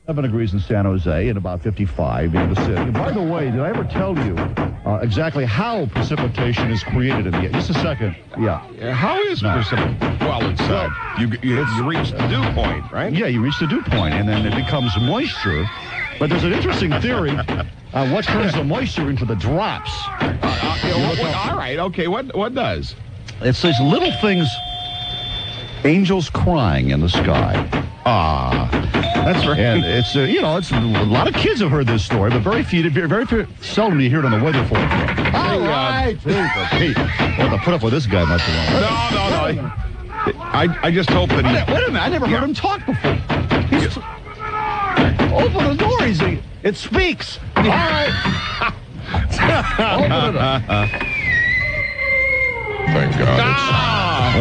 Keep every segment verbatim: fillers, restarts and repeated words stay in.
Seven degrees in San Jose and about fifty-five in the city. And by the way, did I ever tell you uh, exactly how precipitation is created in the air? Just a second. Yeah. Uh, How is No. precipitation? Well, it's uh, you, you, you reach the dew point, right? Yeah, you reach the dew point, and then it becomes moisture. But there's an interesting theory on what turns the moisture into the drops. Uh, uh, yeah, what- what- all right, okay, what, what does? It's these little things, angels crying in the sky. Ah, that's right. And it's, uh, you know, it's a lot of kids have heard this story, but very few, very, very few, seldom you hear it on the weather forecast. All uh, right, Pete. Well, to put up with this guy much longer. No, no, no. I, I just hope that Wait, he... a- wait a minute, I never heard him talk before. He's open the door, he's, he, it speaks. All right. Open it up. Thank God. Oh.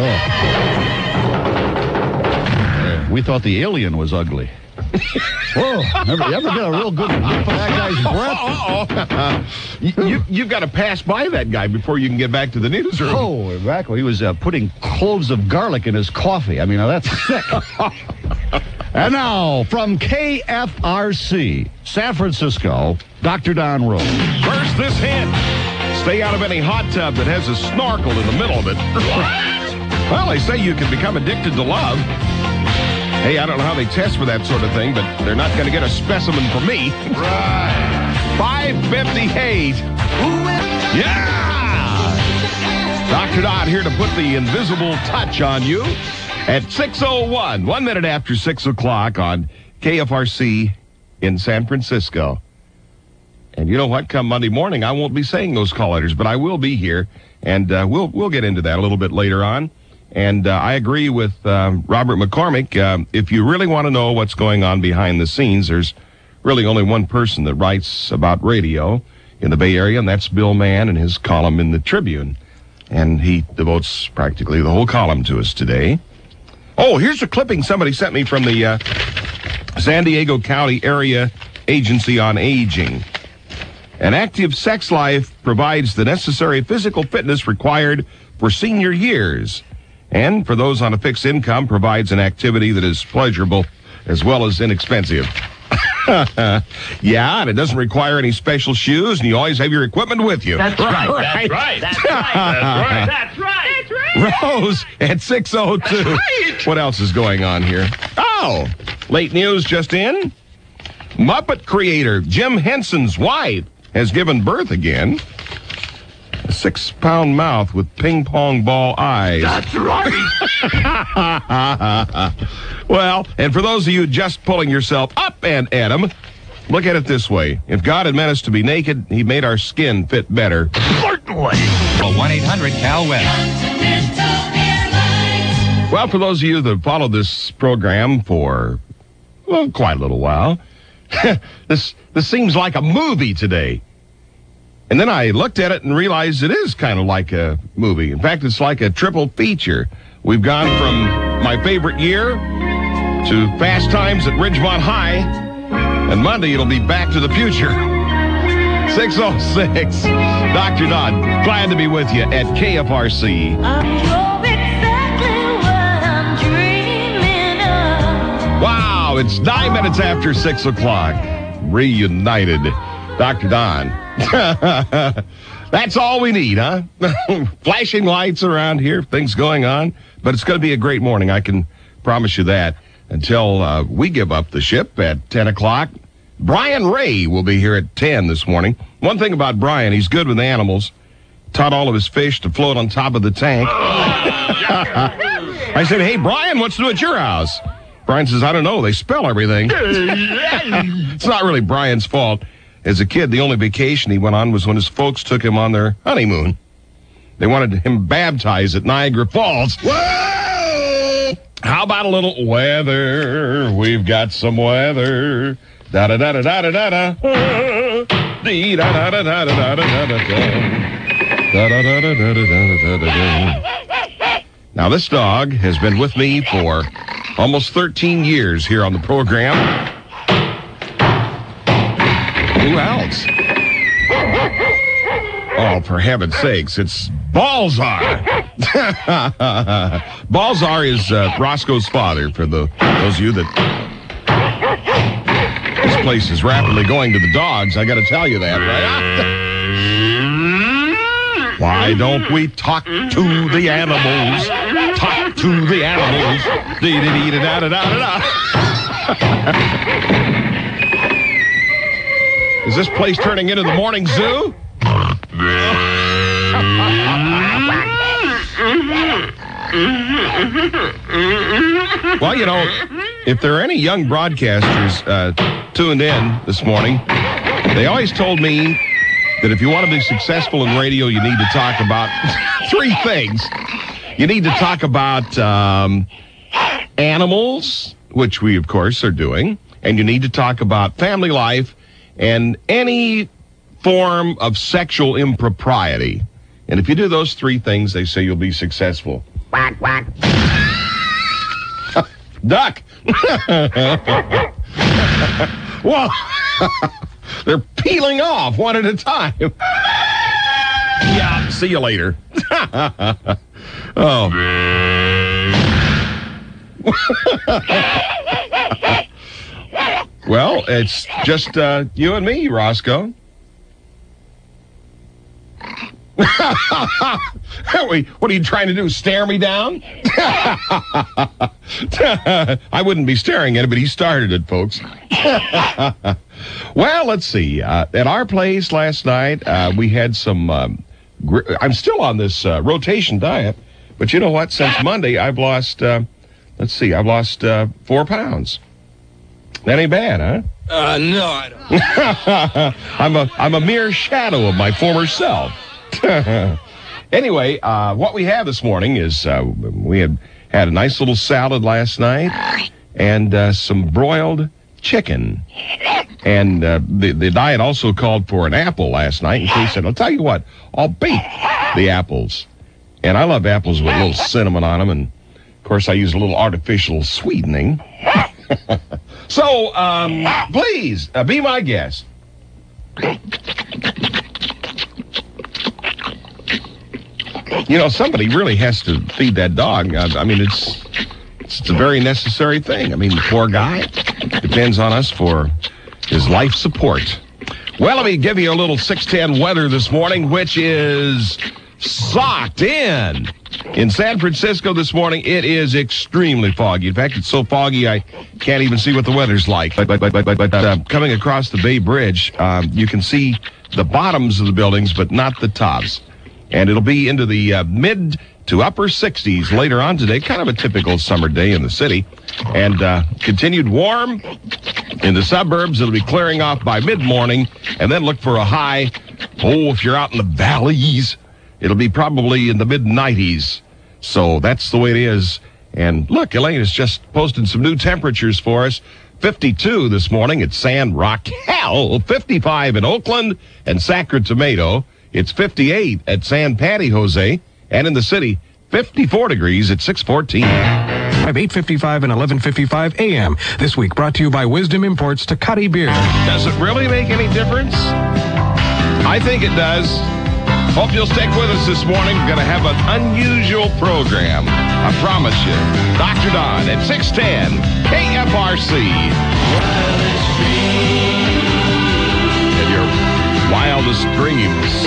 We thought the alien was ugly. Whoa, never, you ever get a real good whiff of that guy's breath? Uh-oh. you, you, you've got to pass by that guy before you can get back to the newsroom. Oh, exactly. He was uh, putting cloves of garlic in his coffee. I mean, now that's sick. And now, from K F R C, San Francisco, Doctor Don Rose. First, this hint. Stay out of any hot tub that has a snorkel in the middle of it. Well, they say you can become addicted to love. Hey, I don't know how they test for that sort of thing, but they're not going to get a specimen from me. Right. five fifty-eight. Yeah! Doctor Dodd here to put the invisible touch on you at six oh one, one minute after six o'clock on K F R C in San Francisco. And you know what? Come Monday morning, I won't be saying those call letters, but I will be here, and uh, we'll we'll get into that a little bit later on. And uh, I agree with um, Robert McCormick. Um, if you really want to know what's going on behind the scenes, there's really only one person that writes about radio in the Bay Area, and that's Bill Mann and his column in the Tribune. And he devotes practically the whole column to us today. Oh, here's a clipping somebody sent me from the uh, San Diego County Area Agency on Aging. An active sex life provides the necessary physical fitness required for senior years. And for those on a fixed income, provides an activity that is pleasurable as well as inexpensive. Yeah, and it doesn't require any special shoes, and you always have your equipment with you. That's right. That's right. That's right. That's right. That's right. That's right. Rose at six oh two. Right. What else is going on here? Oh, late news just in. Muppet creator Jim Henson's wife has given birth again. A six-pound mouth with ping-pong ball eyes. That's right. Well, and for those of you just pulling yourself up, and Adam, look at it this way. If God had meant us to be naked, he made our skin fit better. Certainly. one eight hundred Cal West. Well, for those of you that followed this program for, well, quite a little while, this this seems like a movie today. And then I looked at it and realized it is kind of like a movie. In fact, it's like a triple feature. We've gone from My Favorite Year to Fast Times at Ridgemont High, and Monday it'll be Back to the Future. six oh six. Doctor Dodd, glad to be with you at K F R C. Wow, it's nine minutes after six o'clock. Reunited. Doctor Don. That's all we need, huh? Flashing lights around here, things going on. But it's going to be a great morning, I can promise you that. Until uh, we give up the ship at ten o'clock. Brian Ray will be here at ten this morning. One thing about Brian, he's good with animals. Taught all of his fish to float on top of the tank. I said, hey, Brian, what's new at your house? Brian says, I don't know. They spell everything. It's not really Brian's fault. As a kid, the only vacation he went on was when his folks took him on their honeymoon. They wanted him baptized at Niagara Falls. Whoa! How about a little weather? We've got some weather. Da da da da da da da da. Dee da da da da da da da da da da da da da da da. Now this dog has been with me for almost thirteen years here on the program. Who else? Oh, for heaven's sakes, it's Balzar. Balzar is uh, Roscoe's father, for the those of you that place is rapidly going to the dogs. I got to tell you that, right? Why don't we talk to the animals? Talk to the animals. Dee-dee-dee-da-da-da-da-da. Is this place turning into the morning zoo? Well, you know, if there are any young broadcasters uh, tuned in this morning, they always told me that if you want to be successful in radio, you need to talk about three things. You need to talk about um, animals, which we, of course, are doing, and you need to talk about family life and any form of sexual impropriety. And if you do those three things, they say you'll be successful. Quack, quack. Duck! Well, they're peeling off one at a time. Yeah, see you later. Oh. Well, it's just uh, you and me, Roscoe. What are you trying to do, stare me down? I wouldn't be staring at it, but he started it, folks. Well, let's see. Uh, at our place last night, uh, we had some... Um, gr- I'm still on this uh, rotation diet, but you know what? Since Monday, I've lost... Uh, let's see. I've lost uh, four pounds. That ain't bad, huh? Uh, no, I don't. I'm a I'm a mere shadow of my former self. Anyway, uh, what we have this morning is uh, we had had a nice little salad last night and uh, some broiled chicken. And uh, the, the diet also called for an apple last night. And Kay said, I'll tell you what, I'll bake the apples. And I love apples with a little cinnamon on them. And, of course, I use a little artificial sweetening. So, um, please, uh, be my guest. You know, somebody really has to feed that dog. I, I mean, it's, it's it's a very necessary thing. I mean, the poor guy depends on us for his life support. Well, let me give you a little six ten weather this morning, which is socked in. In San Francisco this morning, it is extremely foggy. In fact, it's so foggy I can't even see what the weather's like. But, but, but, but, but uh, coming across the Bay Bridge, um, you can see the bottoms of the buildings, but not the tops. And it'll be into the uh, mid to upper sixties later on today. Kind of a typical summer day in the city. And uh, continued warm in the suburbs. It'll be clearing off by mid-morning. And then look for a high. Oh, if you're out in the valleys, it'll be probably in the mid nineties. So that's the way it is. And look, Elaine has just posted some new temperatures for us. fifty-two this morning at San Raquel, fifty-five in Oakland and Sacramento. It's fifty-eight at San Patty Jose, and in the city, fifty-four degrees at six fourteen. eight fifty-five and eleven fifty-five a m This week brought to you by Wisdom Imports Tecate Beer. Does it really make any difference? I think it does. Hope you'll stick with us this morning. We're going to have an unusual program. I promise you. Doctor Don at six ten K F R C. And your wildest dreams.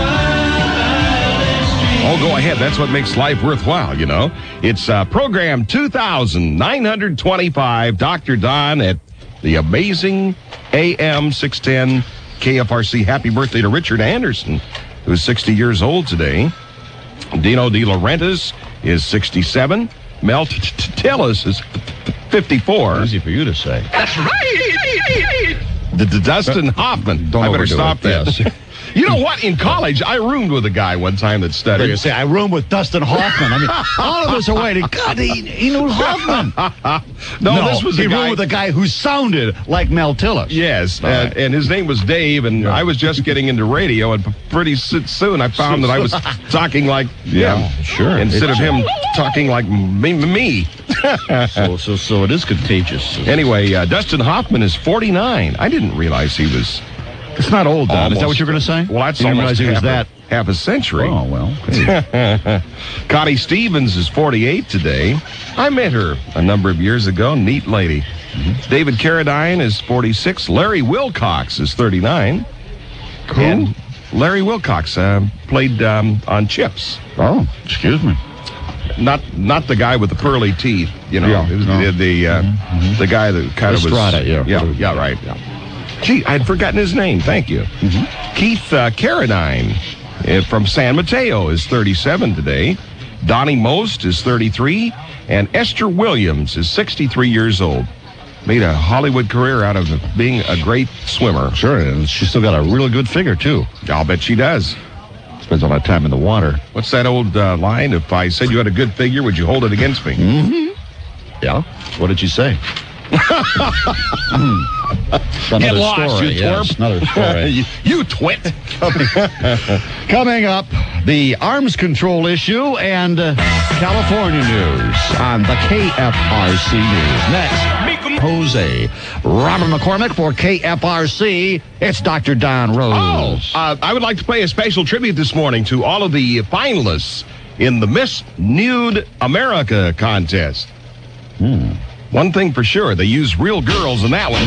Oh, go ahead. That's what makes life worthwhile, you know. It's uh, program two thousand nine hundred twenty-five. Doctor Don at the amazing A M six ten K F R C. Happy birthday to Richard Anderson, who's sixty years old today. Dino De Laurentiis is sixty-seven. Mel Tillis is fifty-four. Easy for you to say. That's right. The, the Dustin Hoffman. Don't I better overdo stop it, that. yes. You know what? In college, I roomed with a guy one time that You studied. say, I roomed with Dustin Hoffman. I mean, all of us are waiting. God, he, he knew Hoffman. no, this was he a roomed guy. with a guy who sounded like Mel Tillis. Yes, All and, right. and his name was Dave, and I was just getting into radio, and pretty s- soon I found that I was talking like Yeah, him, sure. instead of him talking like me. me. So, so, so it is contagious. Anyway, uh, Dustin Hoffman is forty-nine. I didn't realize he was. It's not old, Don. Is that almost- what you're going to say? Well, that's you didn't almost realize he was half, that. a, half a century. Oh, well. Okay. Connie Stevens is forty-eight today. I met her a number of years ago. Neat lady. Mm-hmm. David Carradine is forty-six. Larry Wilcox is thirty-nine. Who? And Larry Wilcox uh, played um, on Chips. Oh, excuse me. Not not the guy with the pearly teeth, you know. Yeah, it was no. the the, uh, Mm-hmm. the guy that kind of was. Estrada, yeah. Yeah, yeah, right. Yeah. Gee, I'd forgotten his name. Thank you. Mm-hmm. Keith uh, Carradine uh, from San Mateo is thirty-seven today. Donnie Most is thirty-three. And Esther Williams is sixty-three years old. Made a Hollywood career out of being a great swimmer. Sure, and she's still got a really good figure, too. I'll bet she does. Spends a lot of time in the water. What's that old uh, line? If I said you had a good figure, would you hold it against me? Mm-hmm. Yeah? What did you say? Another Get lost, story. you Yes, twerp. another story. you, you twit. Coming up, the arms control issue and uh, California news on the K F R C News. Next, Jose. Robert McCormick for K F R C. It's Doctor Don Oh, Rose. uh, I would like to pay a special tribute this morning to all of the finalists in the Miss Nude America contest. Hmm. One thing for sure, they used real girls in that one.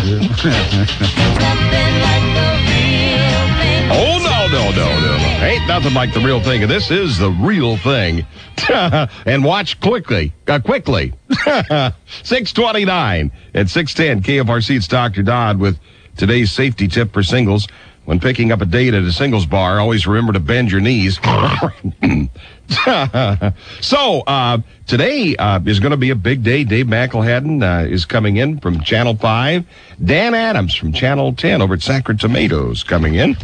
Oh, no, no, no, no, no. Ain't nothing like the real thing. And this is the real thing. And watch quickly. Uh, quickly. six twenty-nine at six ten. K F R C, it's Doctor Dodd with today's safety tip for singles. When picking up a date at a singles bar, always remember to bend your knees. So, uh, today uh, is going to be a big day. Dave McElhatton uh, is coming in from Channel five. Dan Adams from Channel ten over at Sacred Tomatoes coming in.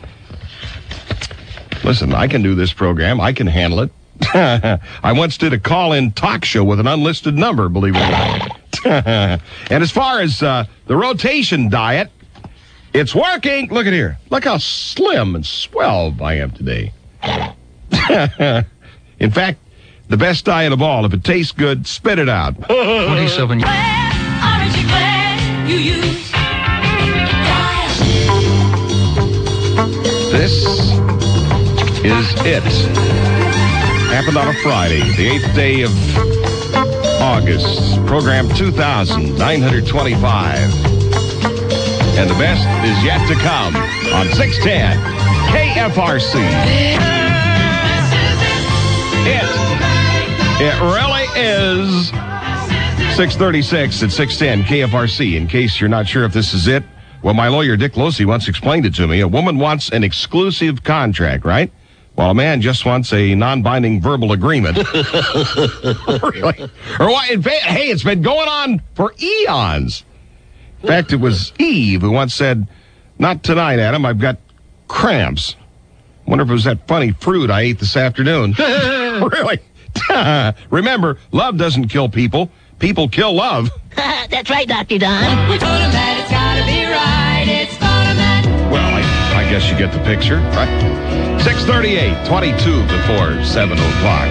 Listen, I can do this program. I can handle it. I once did a call-in talk show with an unlisted number, believe it or not. And as far as uh, the rotation diet, it's working. Look at here. Look how slim and swell I am today. In fact, the best diet of all. If it tastes good, spit it out. twenty-seven. This is it. Happened on a Friday, the eighth day of August. Program two thousand nine hundred twenty-five. And the best is yet to come on six ten K F R C. It, it really is six thirty-six at six ten K F R C. In case you're not sure if this is it, well, my lawyer, Dick Losey, once explained it to me. A woman wants an exclusive contract, right? While a man just wants a non-binding verbal agreement. Really? Or what? In fact, hey, it's been going on for eons. In fact, it was Eve who once said, "Not tonight, Adam. I've got cramps." Wonder if it was that funny fruit I ate this afternoon. Really? Remember, love doesn't kill people. People kill love. That's right, Doctor Don. We told him that it's gotta be right. It's automatic. Well, I, I guess you get the picture, right? six thirty-eight, twenty-two before seven o'clock.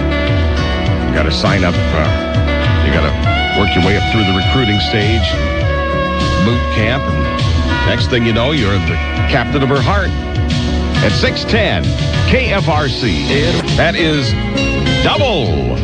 You got to sign up. Uh, you got to work your way up through the recruiting stage, boot camp, and next thing you know, you're the captain of her heart. At six ten, K F R C. That is double.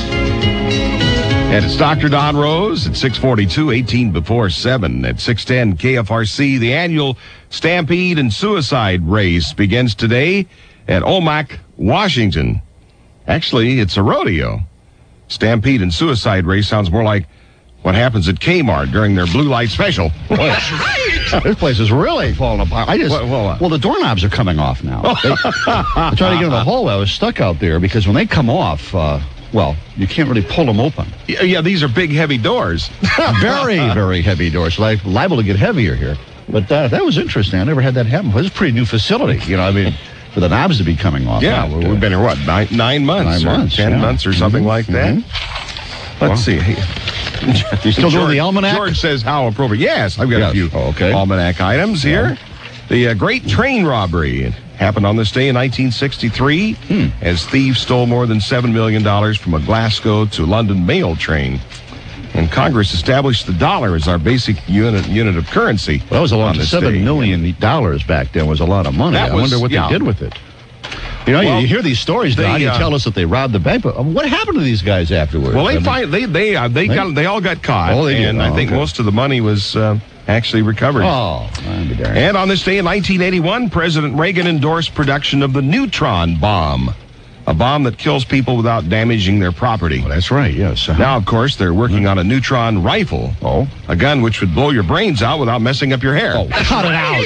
And it's Doctor Don Rose at six forty-two, eighteen before seven. At six ten, K F R C, the annual Stampede and Suicide Race begins today at Omak, Washington. Actually, it's a rodeo. Stampede and Suicide Race sounds more like what happens at Kmart during their blue light special. That's right. This place is really falling apart. I just Well, well, well, the doorknobs are coming off now. They, I'm trying to get in the hole. I was stuck out there because when they come off, uh, well, you can't really pull them open. Yeah, yeah, these are big, heavy doors. Very, very heavy doors. So I'm liable to get heavier here. But uh, that was interesting. I never had that happen. It was a pretty new facility. You know, I mean, for the knobs to be coming off. Yeah, Not, well, uh, we've been here, what, nine, nine months? Nine or months, Ten yeah. months or something Mhm, like that? mhm. Let's see. You still doing George- the almanac? George says how appropriate. Yes, I've got Yes. a few Oh, okay. almanac items here. The uh, Great Train Robbery happened on this day in nineteen sixty-three Hmm. as thieves stole more than seven million dollars from a Glasgow to London mail train. And Congress established the dollar as our basic unit unit of currency. Well, that was a lot. on this Seven day. million dollars back then was a lot of money. That I was- wonder what yeah. they did with it. You know, Well, you hear these stories, they, Don. You uh, tell us that they robbed the bank, but what happened to these guys afterwards? Well, they I mean, find, they they uh, they They- got they all got caught, Oh, they did. and Oh, I think okay. most of the money was uh, actually recovered. Oh, I'll be darned. And on this day in nineteen eighty-one, President Reagan endorsed production of the neutron bomb, a bomb that kills people without damaging their property. Well, that's right, yes. Uh-huh. Now, of course, they're working on a neutron rifle, Oh. a gun which would blow your brains out without messing up your hair. Oh, cut it out.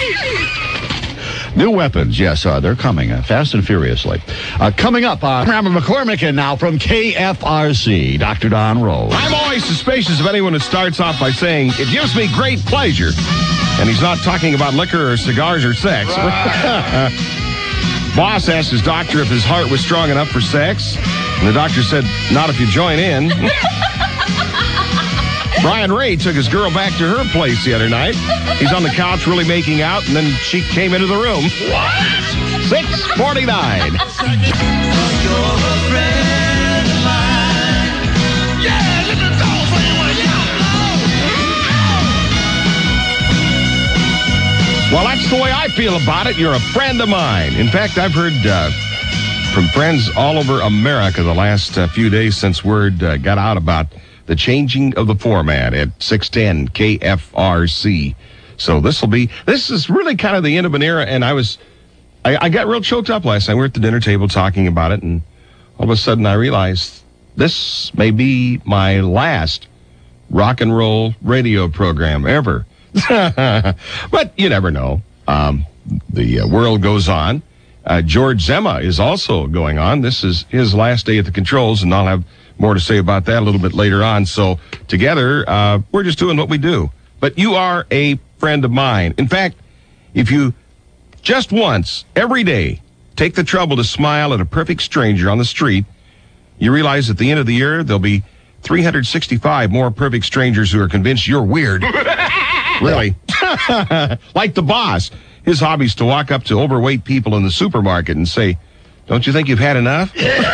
New weapons, yes, uh, they're coming uh, fast and furiously. Uh, coming up, uh, Rammer McCormick and now from K F R C, Doctor Don Rose. I'm always suspicious of anyone who starts off by saying, it gives me great pleasure. And he's not talking about liquor or cigars or sex. Boss asked his doctor if his heart was strong enough for sex. And the doctor said, not if you join in. Brian Ray took his girl back to her place the other night. He's on the couch really making out, and then she came into the room. What? six forty-nine. Well, that's the way I feel about it. You're a friend of mine. In fact, I've heard uh, from friends all over America the last uh, few days since word uh, got out about the changing of the format at six ten K F R C. So this will be, this is really kind of the end of an era, and I was, I, I got real choked up last night. We were at the dinner table talking about it, and all of a sudden I realized this may be my last rock and roll radio program ever. But you never know. Um, the uh, world goes on. Uh, George Zema is also going on. This is his last day at the controls, and I'll have more to say about that a little bit later on. So together, uh, we're just doing what we do. But you are a friend of mine. In fact, if you just once, every day, take the trouble to smile at a perfect stranger on the street, you realize at the end of the year, there'll be three hundred sixty-five more perfect strangers who are convinced you're weird. Really. Like the boss. His hobby is to walk up to overweight people in the supermarket and say, don't you think you've had enough?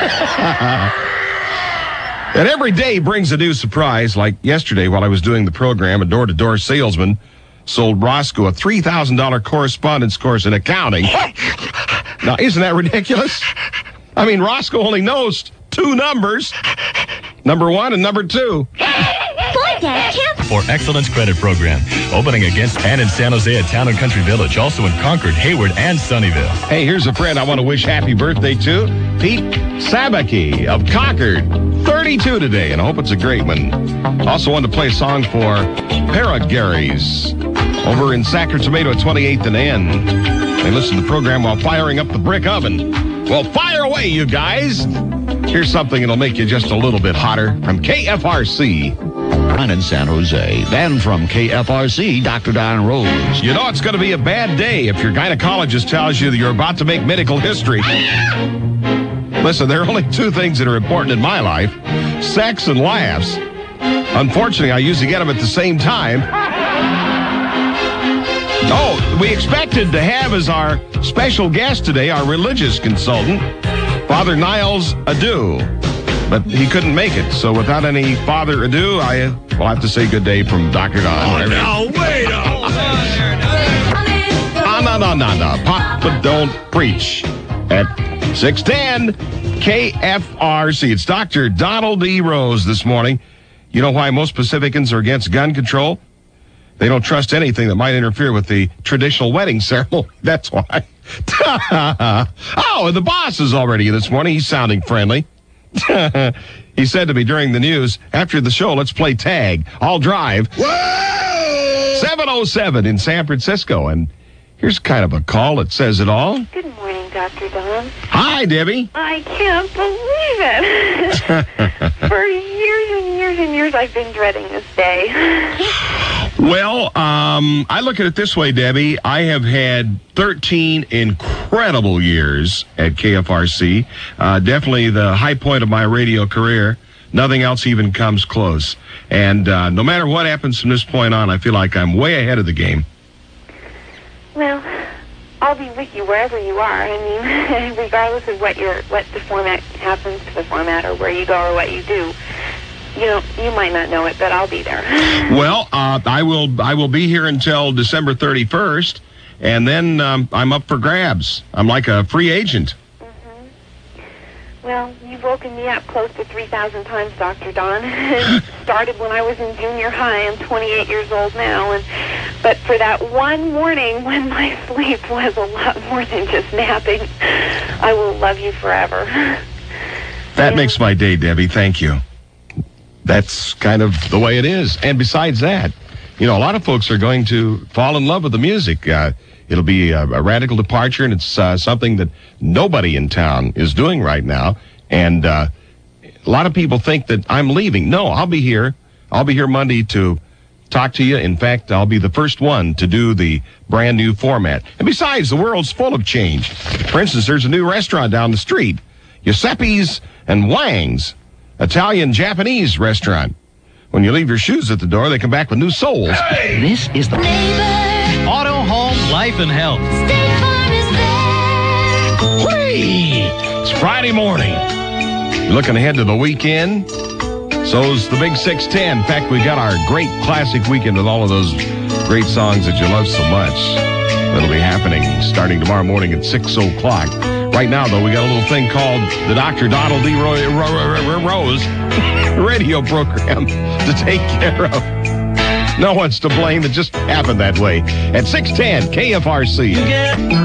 And every day brings a new surprise. Like yesterday while I was doing the program, a door-to-door salesman sold Roscoe a three thousand dollars correspondence course in accounting. Now, isn't that ridiculous? I mean, Roscoe only knows two numbers. Number one and number two. Boy, Dad, can't. For Excellence Credit Program. Opening against Penn in San Jose at Town and Country Village. Also in Concord, Hayward, and Sunnyvale. Hey, here's a friend I want to wish happy birthday to. Pete Sabaki of Concord. thirty-two today, and I hope it's a great one. Also wanted to play a song for Paragary's over in Sacramento at twenty-eighth and N. They listen to the program while firing up the brick oven. Well, fire away, you guys. Here's something that'll make you just a little bit hotter from K F R C. In San Jose. Then from K F R C, Doctor Don Rose. You know it's going to be a bad day if your gynecologist tells you that you're about to make medical history. Listen, there are only two things that are important in my life, sex and laughs. Unfortunately, I usually get them at the same time. Oh, we expected to have as our special guest today our religious consultant, Father Niles Adu. But he couldn't make it. So without any further ado, I uh, will have to say good day from Doctor Don. Oh, no, wait a Ah, no, no, no, no. Papa don't preach. At six ten K F R C. It's Doctor Donald D. Rose this morning. You know why most Pacificans are against gun control? They don't trust anything that might interfere with the traditional wedding ceremony. That's why. Oh, and the boss is already this morning. He's sounding friendly. He said to me during the news, after the show, let's play tag. I'll drive. Whoa! seven oh seven in San Francisco. And here's kind of a call that says it all. Good morning, Doctor Don. Hi, Debbie. I can't believe it. For years and years and years, I've been dreading this day. Well, um, I look at it this way, Debbie. I have had thirteen incredible years at K F R C. Uh, definitely the high point of my radio career. Nothing else even comes close. And uh, no matter what happens from this point on, I feel like I'm way ahead of the game. Well, I'll be with you wherever you are. I mean, regardless of what your what the format happens to the format or where you go or what you do. You know, you might not know it, but I'll be there. Well, uh, I will I will be here until December thirty-first, and then um, I'm up for grabs. I'm like a free agent. Well, you've woken me up close to three thousand times, Doctor Don. It started when I was in junior high. I'm twenty-eight years old now. and But for that one morning when my sleep was a lot more than just napping, I will love you forever. That makes my day, Debbie. Thank you. That's kind of the way it is. And besides that, you know, a lot of folks are going to fall in love with the music. Uh, it'll be a, a radical departure, and it's uh, something that nobody in town is doing right now. And uh, a lot of people think that I'm leaving. No, I'll be here. I'll be here Monday to talk to you. In fact, I'll be the first one to do the brand new format. And besides, the world's full of change. For instance, there's a new restaurant down the street, Giuseppe's and Wang's, Italian-Japanese restaurant. When you leave your shoes at the door, they come back with new soles. Hey! This is the Neighbor. Auto, Home, Life, and Health. State Farm is there. Hey! It's Friday morning. You're looking ahead to the weekend. So's the Big six ten. In fact, we got our great classic weekend with all of those great songs that you love so much. That'll be happening starting tomorrow morning at six o'clock. Right now, though, we got a little thing called the Doctor Donald D. Roy, Ro, Ro, Ro, Rose radio program to take care of. No one's to blame. It just happened that way. At six ten, K F R C. Isn't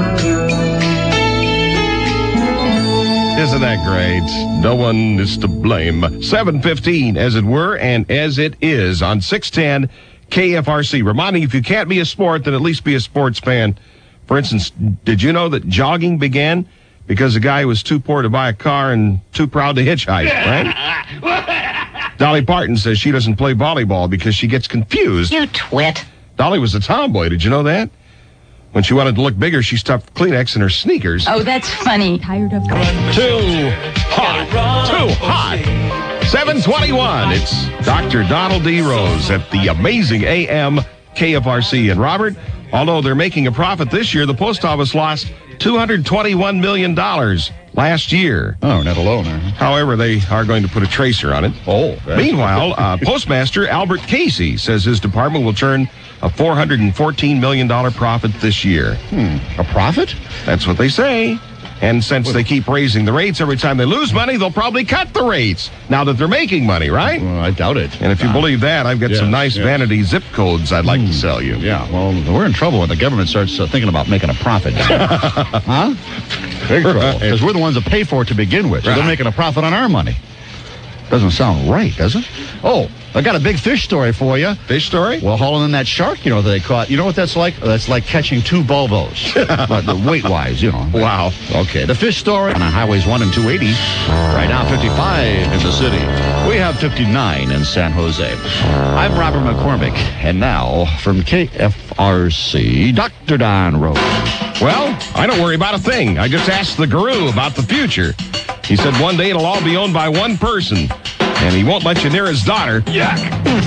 that great? No one is to blame. seven fifteen, as it were, and as it is on six ten K F R C. Reminding you, if you can't be a sport, then at least be a sports fan. For instance, did you know that jogging began because the guy was too poor to buy a car and too proud to hitchhike, right? Dolly Parton says she doesn't play volleyball because she gets confused. You twit. Dolly was a tomboy. Did you know that? When she wanted to look bigger, she stuffed Kleenex in her sneakers. Oh, that's funny. Tired of Too hot. Too hot. seven twenty-one. It's Doctor Donald D. Rose at the amazing A M K F R C. And Robert, although they're making a profit this year, the post office lost two hundred twenty-one million dollars last year. Oh, not alone. Huh? However, they are going to put a tracer on it. Oh. Meanwhile, uh, Postmaster Albert Casey says his department will turn a four hundred fourteen million dollars profit this year. Hmm. A profit? That's what they say. And since they keep raising the rates every time they lose money, they'll probably cut the rates now that they're making money, right? Well, I doubt it. And if you uh, believe that, I've got yes, some nice yes. vanity zip codes I'd like mm. to sell you. Yeah, well, we're in trouble when the government starts uh, thinking about making a profit. Huh? Big trouble. Because we're the ones that pay for it to begin with. So Right. they're making a profit on our money. Doesn't sound right, does it? Oh, I got a big fish story for you. Fish story? Well, hauling in that shark, you know, that they caught. You know what that's like? That's like catching two bulbos. But the weight-wise, you know. Wow. Okay, the fish story on highways one and two eighty. Right now, fifty-five in the city. We have fifty-nine in San Jose. I'm Robert McCormick, and now from K F R C, Doctor Don Rose. Well, I don't worry about a thing. I just asked the guru about the future. He said one day it'll all be owned by one person, and he won't let you near his daughter. Yuck.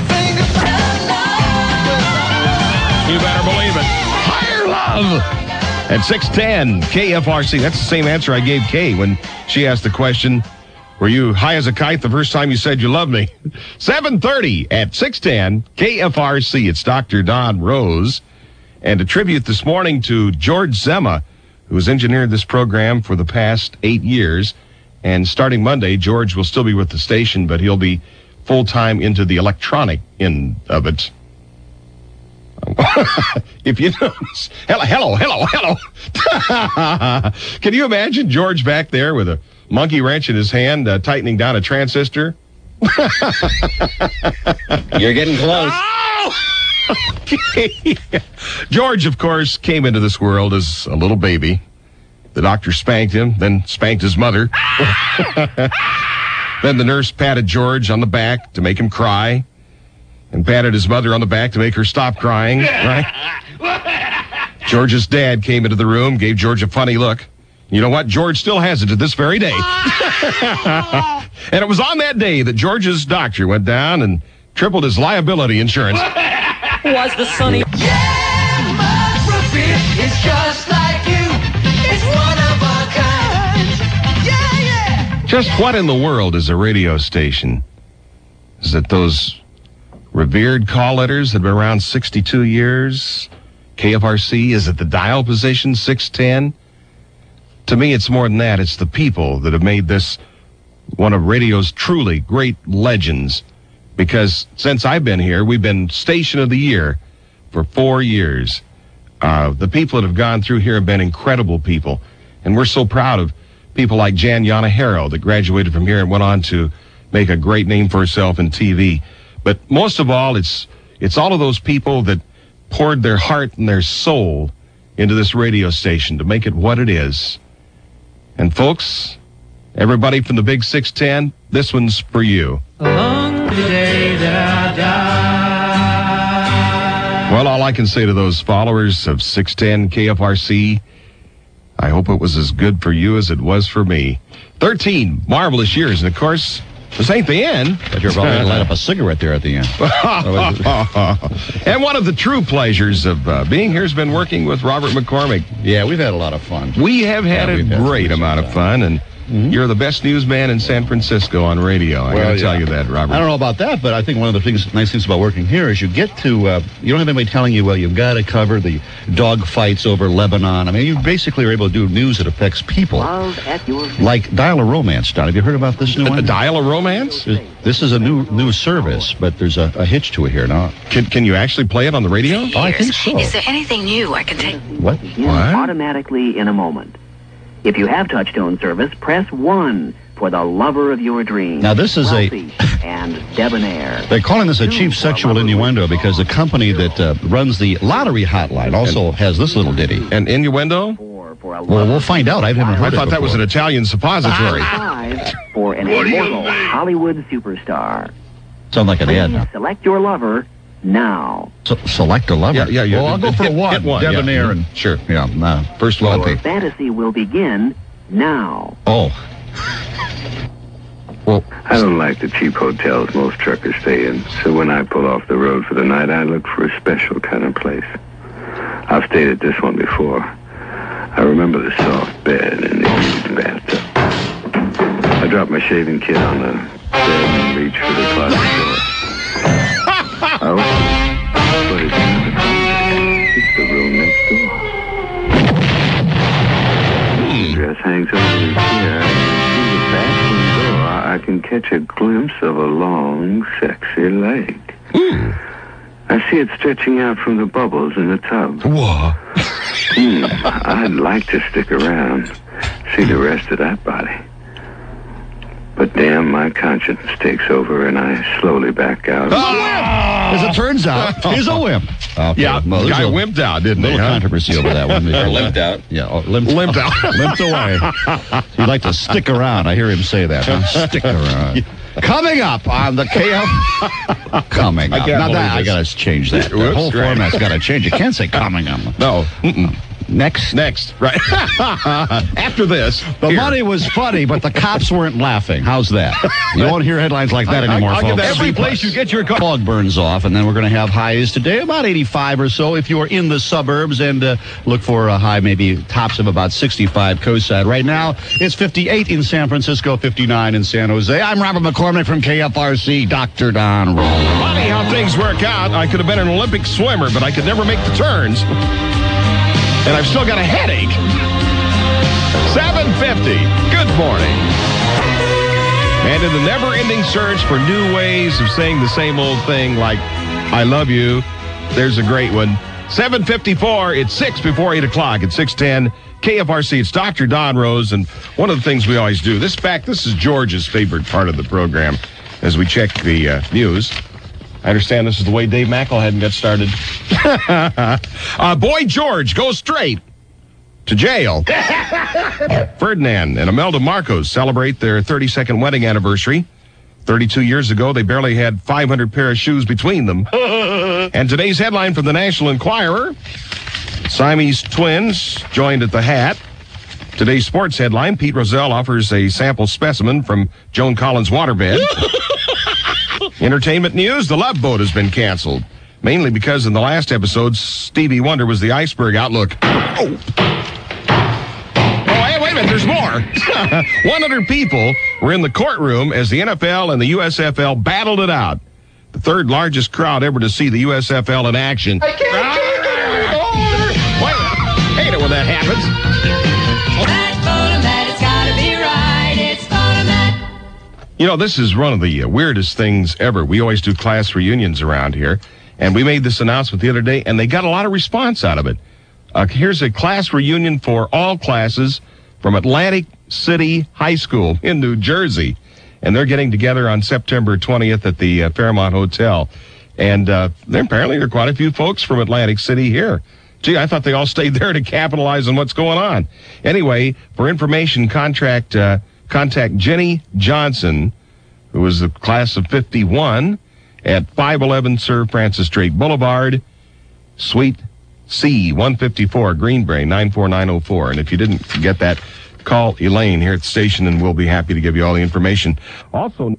You better believe it. Higher love. At six ten, K F R C. That's the same answer I gave Kay when she asked the question, were you high as a kite the first time you said you loved me? seven thirty at six ten, K F R C. It's Doctor Don Rose. And a tribute this morning to George Zema, who has engineered this program for the past eight years. And starting Monday, George will still be with the station, but he'll be full-time into the electronic end of it. If you notice, hello, hello, hello, hello. Can you imagine George back there with a monkey wrench in his hand, uh, tightening down a transistor? You're getting close. Okay. George, of course, came into this world as a little baby. The doctor spanked him, then spanked his mother. Then the nurse patted George on the back to make him cry, and patted his mother on the back to make her stop crying, right? George's dad came into the room, gave George a funny look. You know what? George still has it to this very day. And it was on that day that George's doctor went down and tripled his liability insurance. Was the sunny? Yeah, my Brookfield is just like you. It's one of a kind. Yeah, yeah. Just what in the world is a radio station? Is it those revered call letters that have been around sixty-two years? K F R C? Is it the dial position, six ten? To me, it's more than that. It's the people that have made this one of radio's truly great legends, because since I've been here, we've been Station of the Year for four years. Uh, the people that have gone through here have been incredible people, and we're so proud of people like Jan Yanahero that graduated from here and went on to make a great name for herself in T V. But most of all, it's it's all of those people that poured their heart and their soul into this radio station to make it what it is. And folks, everybody from the Big six ten, this one's for you. Along the day that I die. Well, all I can say to those followers of six ten K F R C, I hope it was as good for you as it was for me. thirteen marvelous years, and of course, this ain't the end. But you're probably going to light up a cigarette there at the end. And one of the true pleasures of uh, being here has been working with Robert McCormick. Yeah, we've had a lot of fun. We have had Yeah, a we've had great some amount of fun. fun, and Mm-hmm. you're the best newsman in San Francisco on radio. I Well, got to tell yeah. you that, Robert. I don't know about that, but I think one of the things, nice things about working here is you get to, uh, you don't have anybody telling you, well, you've got to cover the dog fights over Lebanon. I mean, you basically are able to do news that affects people. Love at your Like Dial a Romance, Don. Have you heard about this new A one? Dial a Romance? This is a new new service, but there's a, a hitch to it here now. Can, can you actually play it on the radio? Oh, I think so. Is there anything new I can take? What? begin What? automatically in a moment. If you have touch-tone service, press one for the lover of your dreams. Now, this is a- Wealthy and debonair. They're calling this a cheap sexual innuendo because the company that uh, runs the lottery hotline also has this little ditty. And innuendo? Four for a Well, lover. we'll find out. I haven't heard I it thought that was an before. Italian suppository. Five for an immortal Hollywood superstar. Sound like an ad. Please select your lover now. So, select a lover. Yeah, yeah, yeah. Well, I'll go for Hit- one. hit one, yeah. Debonair and Sure. yeah. No. First one. Your fantasy will begin now. Oh. Well, I don't like the cheap hotels most truckers stay in, so when I pull off the road for the night, I look for a special kind of place. I've stayed at this one before. I remember the soft bed and the huge bathtub. I drop my shaving kit on the bed and reach for the closet door. I open it, but it's not the closet. It's the room next door. The dress hangs over the chair. Through the bathroom door, I can catch a glimpse of a long, sexy leg. I see it stretching out from the bubbles in the tub. Whoa. Hmm, I'd like to stick around, see the rest of that body. But damn, my conscience takes over and I slowly back out. as it turns out, he's a wimp. Okay. Yeah, well, the there's guy a wimped out, didn't he? little huh? controversy over that one. Or limped out. Yeah, oh, limped, Limped out. limped away. He'd like to stick around. I hear him say that. Huh? Stick around. Coming up on the K F. Coming I up. can't Now believe that, I this. got to change that. The Whoops, whole right. format's got to change. You can't say coming up. No. Mm-mm. Next. Next. Right. After this. The here. money was funny, but the cops weren't laughing. How's that? You won't hear headlines like that I- anymore, I'll give folks. that Every place you get your car. Fog burns off, and then we're going to have highs today, about eighty-five or so if you are in the suburbs, and uh, look for a high, maybe tops of about sixty-five coastside. Right now, it's fifty-eight in San Francisco, fifty-nine in San Jose. I'm Robert McCormick from K F R C, Doctor Don Roll. Funny how things work out. I could have been an Olympic swimmer, but I could never make the turns. And I've still got a headache. seven fifty. Good morning. And in the never-ending search for new ways of saying the same old thing like, I love you, there's a great one. seven fifty-four, it's six before eight o'clock at six ten K F R C. It's Doctor Don Rose, and one of the things we always do, this fact, this is George's favorite part of the program as we check the uh, news. I understand this is the way Dave McElhead got started. uh, Boy George goes straight to jail. Ferdinand and Imelda Marcos celebrate their thirty-second wedding anniversary. thirty-two years ago, they barely had five hundred pair of shoes between them. And today's headline from the National Enquirer, Siamese twins joined at the hat. Today's sports headline, Pete Rozelle offers a sample specimen from Joan Collins' waterbed. Entertainment news, The Love Boat has been canceled. Mainly because in the last episode, Stevie Wonder was the iceberg outlook. Oh, oh hey, wait a minute, there's more. one hundred people were in the courtroom as the N F L and the U S F L battled it out. The third largest crowd ever to see the U S F L in action. I can't ah, oh, wait a minute. Hate it when that happens. That photomat, it's gotta be right. It's photomat. You know, this is one of the uh, weirdest things ever. We always do class reunions around here, and we made this announcement the other day, and they got a lot of response out of it. Uh, here's a class reunion for all classes from Atlantic City High School in New Jersey, and they're getting together on September twentieth at the uh, Fairmont Hotel. And uh, there apparently there are quite a few folks from Atlantic City here. Gee, I thought they all stayed there to capitalize on what's going on. Anyway, for information, contract uh, contact Jenny Johnson, who was the class of fifty-one, at five eleven Sir Francis Drake Boulevard, Suite C, one fifty-four, Greenbrae, nine four nine oh four. And if you didn't get that, call Elaine here at the station, and we'll be happy to give you all the information. Also,